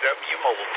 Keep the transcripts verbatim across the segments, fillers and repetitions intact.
W Mobile.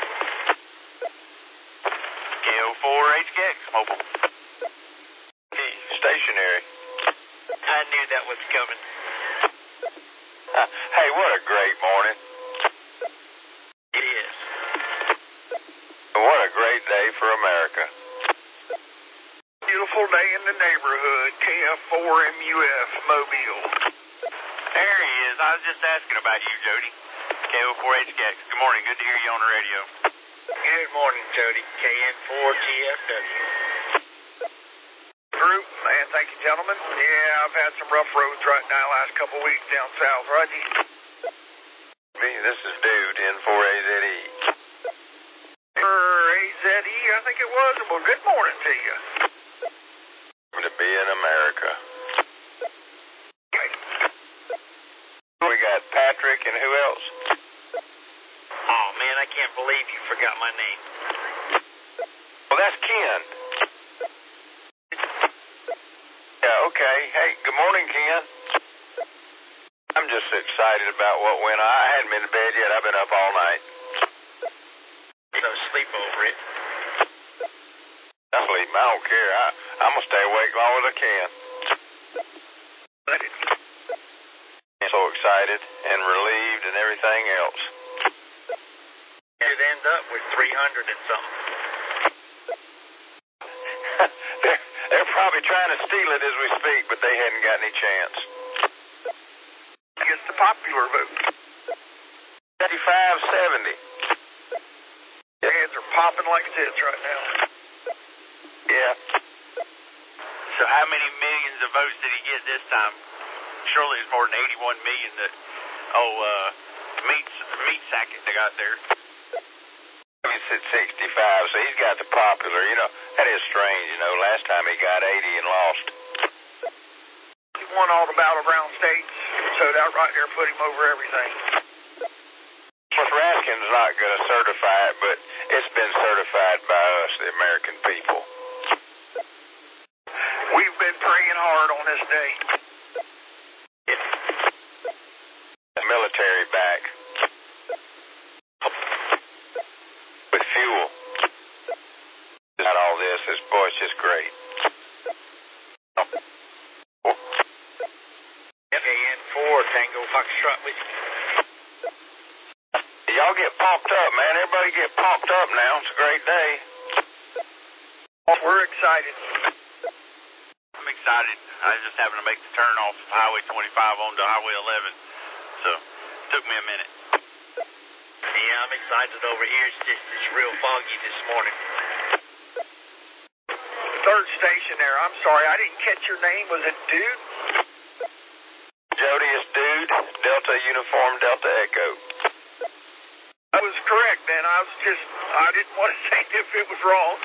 K O four H K X Mobile. Hey, stationary. I knew that was coming. Uh, hey, what a great morning. It is. What a great day for America. Beautiful day in the neighborhood. K F four M U F Mobile. There he is. I was just asking about you, Jody. K O four H K X. Good morning. Good to hear you on the radio. Good morning, Jody. K N four T F W. Group, man, thank you, gentlemen. Yeah, I've had some rough roads right now last couple of weeks down south, Roger. This is Dude, N four A Z E. For A Z E, I think it was. Well, good morning to you. To be in America. We got Patrick and who else? Oh, man, I can't believe you forgot my name. Well, that's Ken. Yeah, okay. Hey, good morning, Ken. I'm just excited about what went on. I hadn't been to bed yet. I've been up all night. So sleep over it. I sleep. I don't care. I, I'm going to stay awake as long as I can. I'm so excited and relieved and everything else. It end up with three hundred and something. they're, they're probably trying to steal it as we speak, but they hadn't got any chance. It's the popular vote. thirty-five seventy. Their heads are popping like tits right now. Yeah. So how many millions of votes did he get this time? Surely it's more than eighty-one million that, oh, uh, meat, meat sacket they got there. He said sixty-five, so he's got the popular. You know, that is strange, you know. Last time he got eighty and lost. He won all the battleground states, so that right there put him over everything. Well, Raskin's not going to certify it, but it's been certified by us, the American people. We've been praying hard on this day. The military back. With fuel. Not all this. This boy, it's just great. K N four Tango Foxtrot with you. Y'all get pumped up, man. Everybody get pumped up now. It's a great day. We're excited. I'm excited. I was just having to make the turn off Highway twenty-five onto Highway eleven, so it took me a minute. Yeah, I'm excited over here. It's just it's real foggy this morning. Third station there. I'm sorry, I didn't catch your name. Was it Dude? Jody, it's Dude. Delta Uniform Delta Echo. I was correct, man. I was just, I didn't want to say if it was wrong.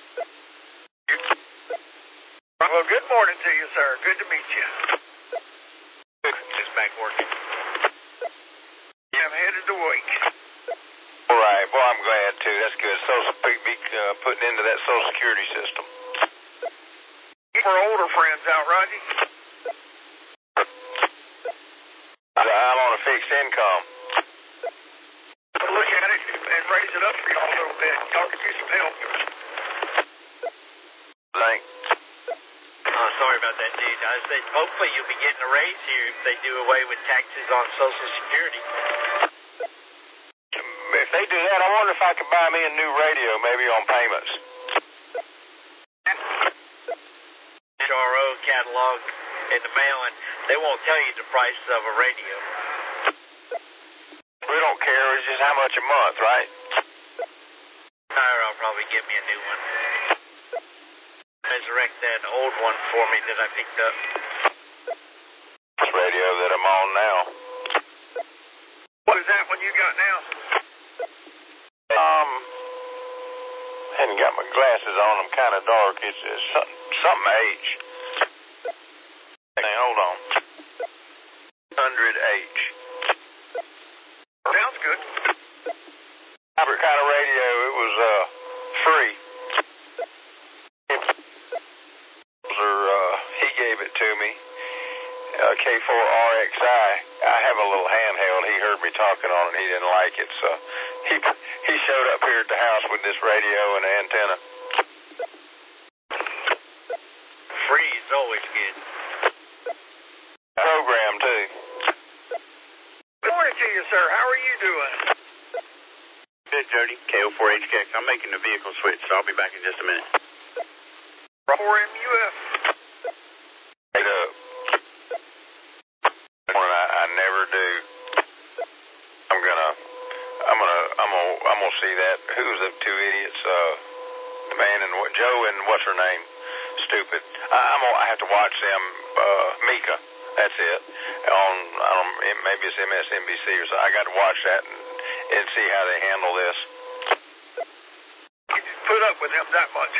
Well, good morning to you, sir. Good to meet you. Just back working. Yeah, I'm headed to work. All right. Well, I'm glad, too. That's good. Social, be, be uh, putting into that Social Security system. For older friends out, Roger. I'm on a fixed income. Look at it and raise it up for y'all a little bit. Y'all could use some help. Thank. Oh, sorry about that, dude. I said hopefully you'll be getting a raise here if they do away with taxes on Social Security. If they do that, I wonder if I could buy me a new radio, maybe on payments. H R O catalog in the mail, and they won't tell you the price of a radio. We don't care. It's just how much a month, right? I'll probably get me a new one. Resurrect that old one for me that I picked up. This radio that I'm on now. What is that one you got now? Um, I hadn't got my glasses on. I'm kind of dark. It's, it's something, something H. Hey, hold on. one hundred H. Sounds good. Fabric kind of radio. It was uh free. Uh, he gave it to me. Uh, K four R X I. I have a little handheld. He heard me talking on it. He didn't like it, so he showed up here at the house with this radio and an antenna. Free is always good. Program, too. Good morning to you, sir. How are you doing? Good, Jody. K O four H K X. I'm making the vehicle switch, so I'll be back in just a minute. four M U F. Hey, up. I, I never do. I'm gonna, I'm gonna, I'm gonna, I'm gonna see that. Who's the two idiots? Uh, the man and what? Joe and what's her name? Stupid. I, I'm gonna I have to watch them. Uh, Mika. That's it. On, I don't, maybe it's M S N B C or something. I got to watch that and, and see how they handle this. You put up with them that much.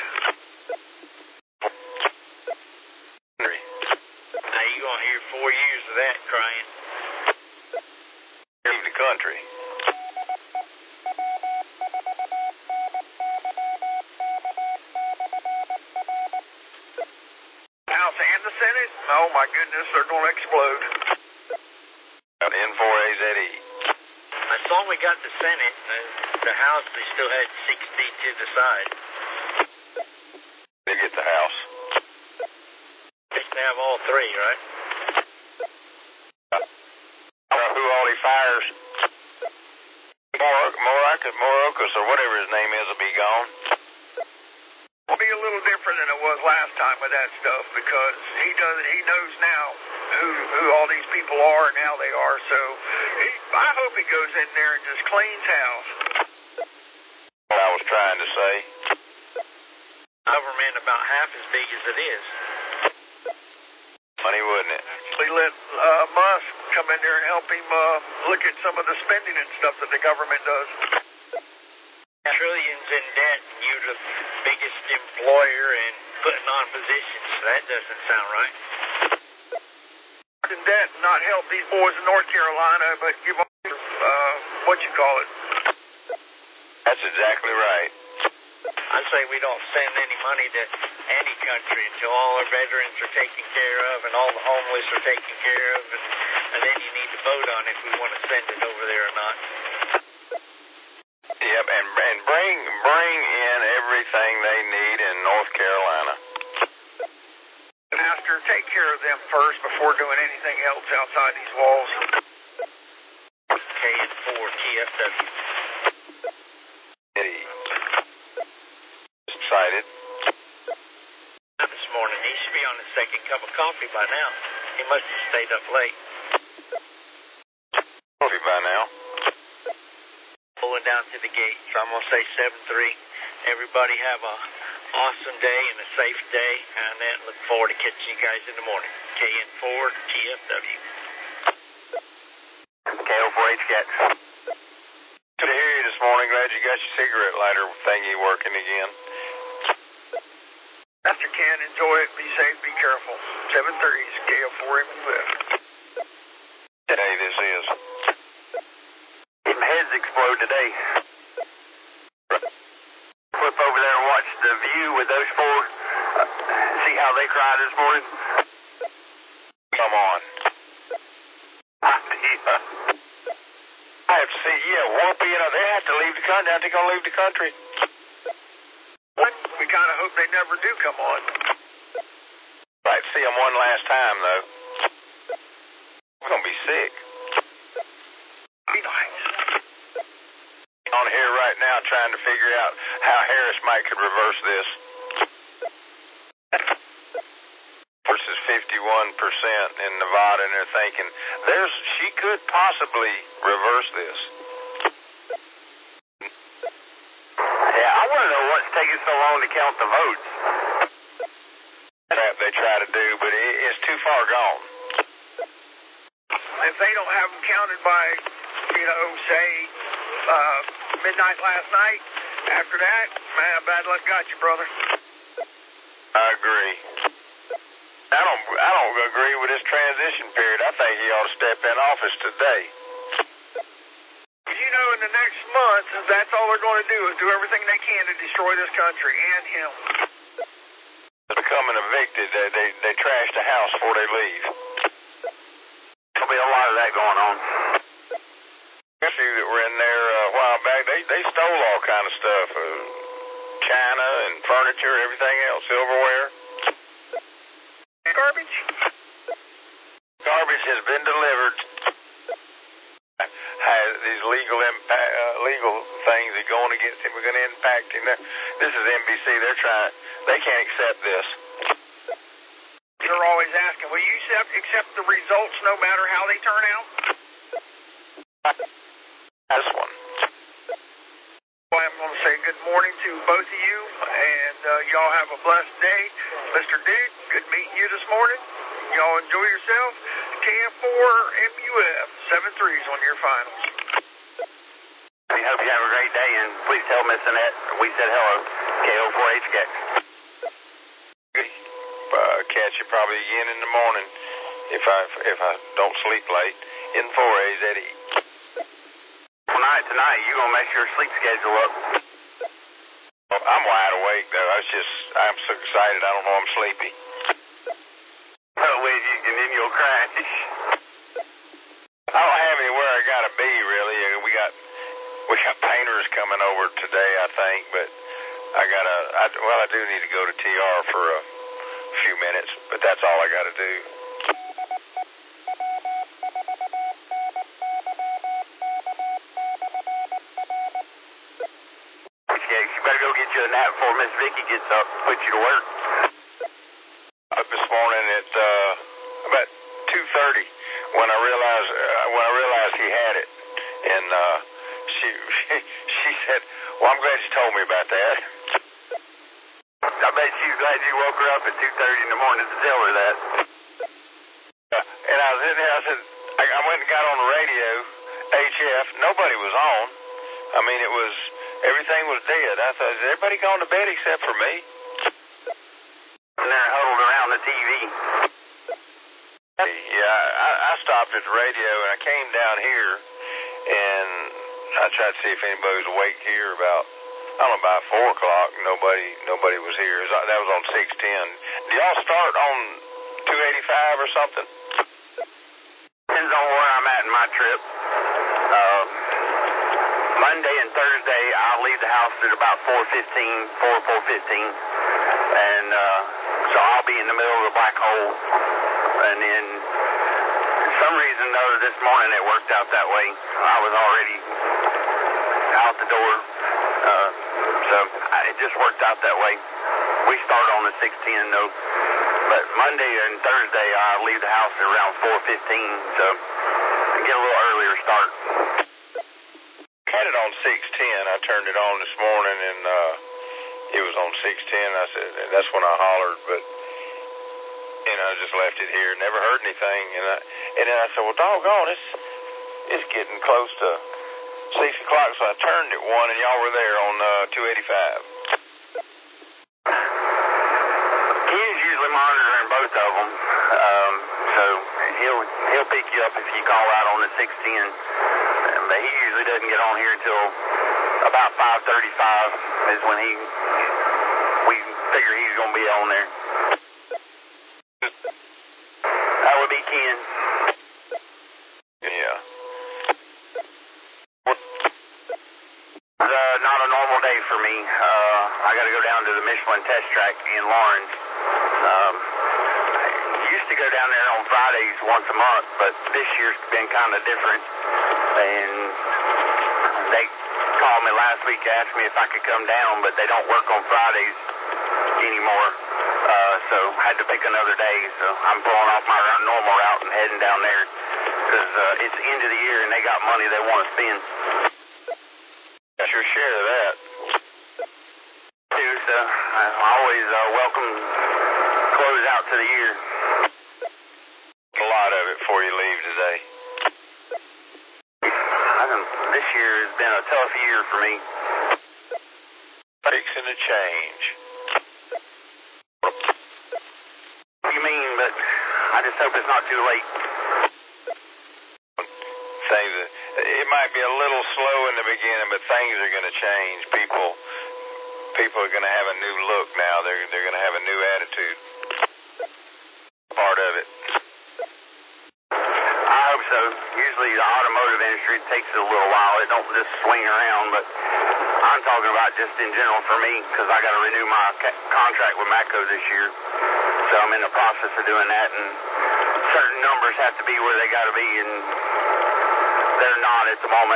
Now you're gonna hear four years of that crying. Leave the country. House and the Senate? Oh my goodness, they're going to explode. N four A Z E. I saw we got the Senate, and the House, they still had sixty to the side. They get the House. Just to have all three, right? Uh, who all he fires? Mayorkas, Mayorkas, or whatever his name is, will be gone. It'll be a little different than it was last time with that stuff because he does he knows now who who all these people are and how they are. So he, I hope he goes in there and just cleans house. What I was trying to say. Government about half as big as it is. Funny, wouldn't it? We let uh, Musk come in there and help him uh, look at some of the spending and stuff that the government does. Trillions in debt, and you're the biggest employer and putting on positions. That doesn't sound right. In debt and not help these boys in North Carolina, but give them, uh, what you call it. That's exactly right. I say we don't send any money to any country until all our veterans are taken care of and all the homeless are taken care of, and, and then you need to vote on if we want to send it over there or not. Yep, and, and bring bring in everything they need in North Carolina. Master, take care of them first before doing anything else outside these walls. K N four T F W. Eddie. Excited. This morning, he should be on his second cup of coffee by now. He must have stayed up late. Coffee by now. Pulling down to the gate, so I'm going to say seven three. Everybody have a awesome day and a safe day, and then look forward to catching you guys in the morning. K N four T F W. K O four H K X. Good to hear you this morning. Glad you got your cigarette lighter thingy working again. Master Ken, enjoy it. Be safe. Be careful. seven thirty is K O four M U F. Hey, this is. Some heads explode today. Flip over there and watch the view with those four. Uh, see how they cried this morning? Come on. I have to see, yeah, Whoopi, you know, they have to leave the country. I think they'll leave the country. We kind of hope they never do come on. I'd like to see them one last time, though. We're going to be sick. Be nice. On here right now trying to figure out how Harris might could reverse this. Versus fifty-one percent in Nevada, and they're thinking, there's she could possibly reverse this. Yeah, I want to know what's taking so long to count the votes. That they try to do, but it, it's too far gone. If they don't have them counted by, you know, say, uh, midnight last night, after that, man, bad luck got you, brother. I agree. I don't, I don't agree with this transition period. I think he ought to step in office today. You know, in the next month, that's all they're going to do is do everything they can to destroy this country and him. Becoming evicted, they, they, they trash the house before they leave. There'll be a lot of that going on. A few that were in there uh, a while back, they, they stopped. stole all kind of stuff, uh, china and furniture, everything else, silverware. Garbage? Garbage has been delivered. Has these legal impact, uh, legal things that going against him are going to impact him. This is N B C. They're trying. They can't accept this. They're always asking, will you accept, accept the results no matter how they turn out? This one. Well, I'm going to say good morning to both of you, and uh, y'all have a blessed day. Mister Duke, good meeting you this morning. Y'all enjoy yourself. K F four M U F, seven threes on your finals. We hope you have a great day, and please tell Miss Annette we said hello. K O four H K. Uh, catch you probably again in the morning if I if I don't sleep late in four A's Eddie. Tonight, tonight, you gonna mess your sleep schedule up. I'm wide awake though. I was just I'm so excited. I don't know I'm sleepy. Oh, with you, and then you'll crash. I don't have anywhere I gotta be really. We got we got painters coming over today, I think, but I gotta. I, well, I do need to go to T R for a few minutes, but that's all I gotta do. Okay, you better go get you a nap before Miss Vicky gets up and put you to work. Up this morning at uh, about two thirty when I realized uh, when I realized he had it, and uh, she, she she said, "Well, I'm glad you told me about that." I bet she's glad you woke her up at two thirty in the morning to tell her that. Uh, and I was in there. I said, I, I went and got on the radio, H F. Nobody was on. I mean, it was everything was dead. I thought, is everybody gone to bed except for me? And they're huddled around the T V. Yeah, I, I stopped at the radio and I came down here and I tried to see if anybody was awake here about, I don't know, about four o'clock. Nobody nobody was here. It was, that was on six ten. Do y'all start on two eighty-five or something? Depends on where I'm at in my trip. Uh, Monday and Thursday, I'll leave the house at about four fifteen, four, four fifteen. And uh, so I'll be in the middle of the black hole. And then, for some reason, though, this morning it worked out that way. I was already out the door. Uh, so I, it just worked out that way. We start on the six ten, though. But Monday and Thursday, I'll leave the house at around four fifteen. So I get a little earlier start. Had it on six ten. I turned it on this morning, and uh, it was on six ten. I said, that's when I hollered, but and I just left it here. Never heard anything, and I and then I said, well, doggone, it's it's getting close to six o'clock, so I turned it one, and y'all were there on uh, two eighty-five. He is usually monitoring both of them, um, so he'll he'll pick you up if you call out on the six ten. But he usually doesn't get on here until about five thirty-five is when he we figure he's going to be on there. That would be Ken. Yeah. Uh, not a normal day for me. Uh, I got to go down to the Michelin test track in Lawrence. Um, I used to go down there on Fridays once a month, but this year's been kind of different. And they called me last week, asked me if I could come down, but they don't work on Fridays anymore. Uh, so I had to pick another day. So I'm pulling off my normal route and heading down there because uh, it's the end of the year and they got money they want to spend. Got your share of that. Too, so I always uh, welcome close out to the year. A lot of it before you leave today. I can, this year has been a tough year for me. Fixing to change. What do you mean? But I just hope it's not too late. Things, it might be a little slow in the beginning, but things are going to change. People, people are going to have a new look now. They're they're going to have a new attitude. Part of it. I hope so. Usually the automotive industry takes it a little while. It don't just swing around, but I'm talking about just in general for me, because I got to renew my ca- contract with Matco this year. So I'm in the process of doing that, and certain numbers have to be where they got to be, and they're not at the moment.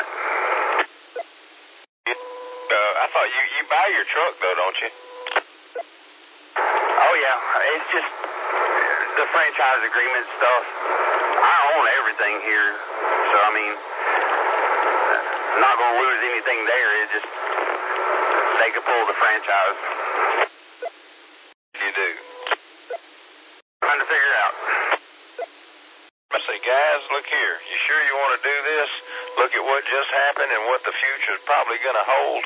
Uh, I thought you, you buy your truck, though, don't you? Oh, yeah. It's just the franchise agreement stuff. I own everything here, so, I mean, I'm not going to lose anything there. It just, they could pull the franchise. You do. Trying to figure it out. I say, guys, look here. You sure you want to do this? Look at what just happened and what the future's probably going to hold.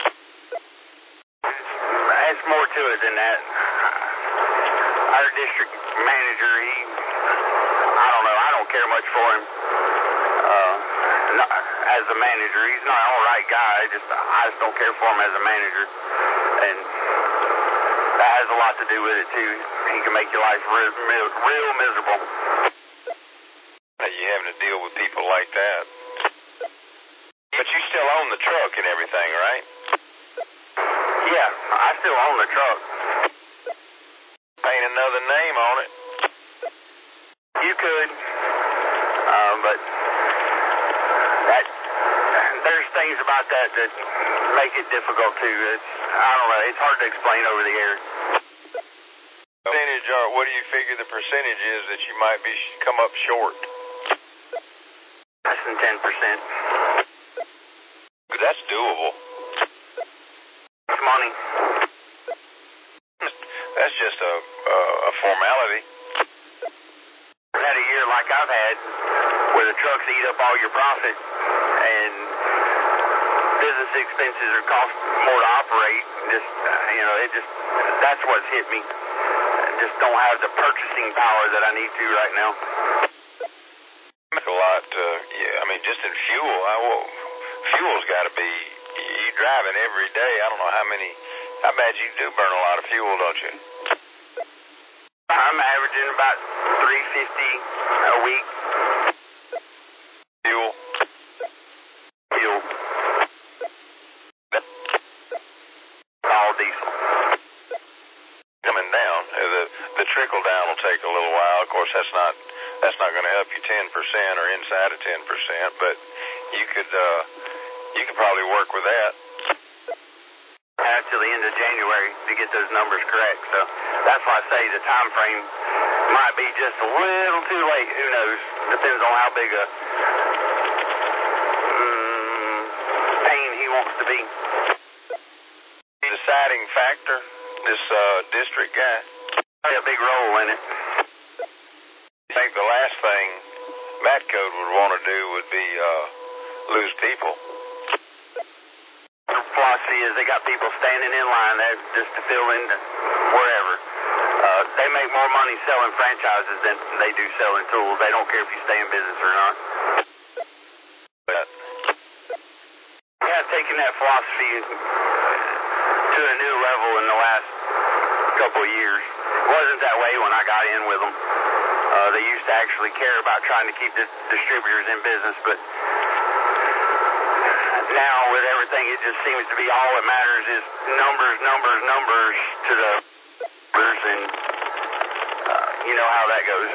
It's more to it than that. Our district manager, he, I don't know, I don't care much for him. Uh, not, as a manager, he's not an all right guy. I just, I just don't care for him as a manager. And that has a lot to do with it, too. He can make your life real, real miserable. You having to deal with people like that. But you still own the truck and everything, right? Yeah, I still own the truck. Ain't another name on it. You could, uh, but that there's things about that that make it difficult too. It's, I don't know. It's hard to explain over the air. Percentage, or what do you figure the percentage is that you might be come up short? Less than ten percent. That's doable. It's money. That's just a uh, a formality. I've had a year like I've had, where the trucks eat up all your profit, and business expenses are cost more to operate. Just you know, it just that's what's hit me. I just don't have the purchasing power that I need to right now. A lot. Uh, yeah, I mean, just in fuel. I will, fuel's got to be. You driving every day. I don't know how many. I imagine you do burn a lot of fuel, don't you? I'm averaging about three fifty a week. Fuel. Fuel. All diesel. Coming down. The the trickle down will take a little while. Of course, that's not that's not going to help you ten percent or inside of ten percent, but you could uh, you could probably work with that. Until the end of January to get those numbers correct. So that's why I say the time frame might be just a little too late. Who knows? Depends on how big a um, pain he wants to be. Deciding factor, this uh, district guy. Play a big role in it. I think the last thing Matco would want to do would be uh, lose people. Their philosophy is they got people standing in line there just to fill in wherever. Uh, they make more money selling franchises than they do selling tools. They don't care if you stay in business or not. But, yeah, taking that philosophy to a new level in the last couple of years. It wasn't that way when I got in with them. Uh, they used to actually care about trying to keep the distributors in business, but now with everything, it just seems to be all that matters is numbers, numbers, numbers to the numbers, and uh, you know how that goes.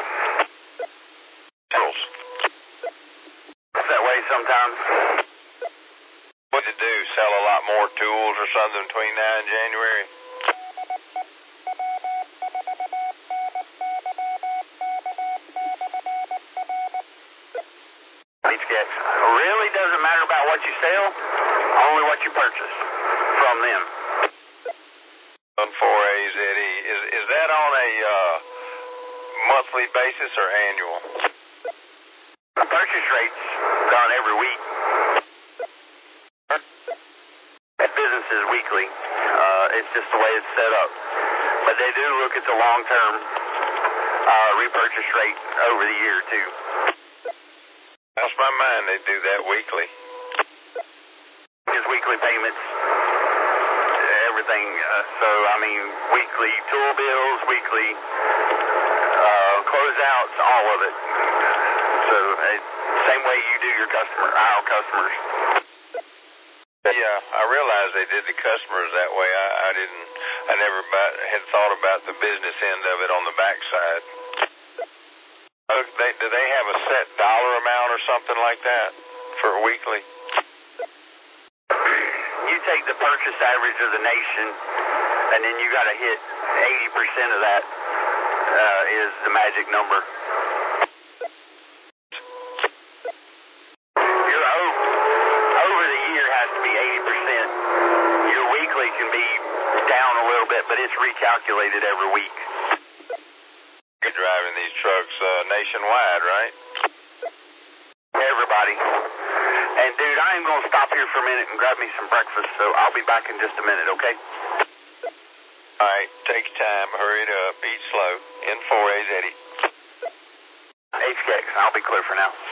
It's that way sometimes. what to do? Sell a lot more tools or something between now and January? Really doesn't matter about what you sell, only what you purchase from them. On four A Z E, is is that on a uh, monthly basis or annual? The purchase rate's done every week. That business is weekly. Uh, it's just the way it's set up. But they do look at the long-term uh, repurchase rate over the year, too. Cross my mind they do that weekly. It's weekly payments, everything. Uh, so, I mean, weekly tool bills, weekly uh, closeouts, all of it. So, uh, same way you do your customer, our customers. They Yeah, I realized they did the customers that way. I, I didn't, I never about, had thought about the business end of it on the backside. Uh, they, do they have a set dollar amount or something like that for a weekly? You take the purchase average of the nation, and then you got to hit eighty percent of that uh, is the magic number. Your over, over the year has to be eighty percent. Your weekly can be down a little bit, but it's recalculated every week. You're driving these trucks uh, nationwide, right? Everybody. And, dude, I am going to stop here for a minute and grab me some breakfast, so I'll be back in just a minute, okay? All right, take your time, hurry it up, eat slow. N four A's Eddie. H K X, I'll be clear for now.